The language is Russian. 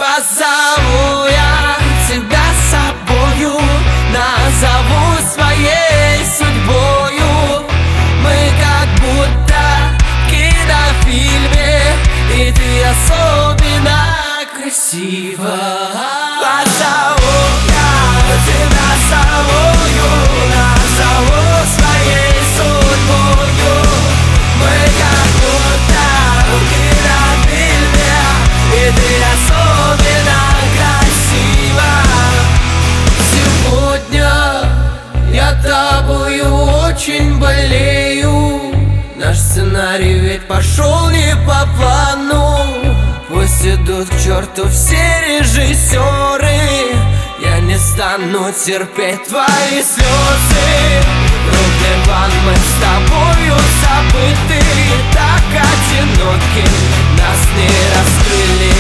Позову я тебя с собою, назову своей судьбою. Мы как будто в кинофильме, и ты особенно красива. Позову я тебя с собою, назову своей судьбою. Мы как будто в кинофильме, и ты особенно красива. Сегодня я тобою очень болею. Наш сценарий ведь пошел не по плану. Пусть идут к черту все режиссеры, я не стану терпеть твои слезы. Друг Иван, мы с тобою забыты, так одиноки, нас не раскрыли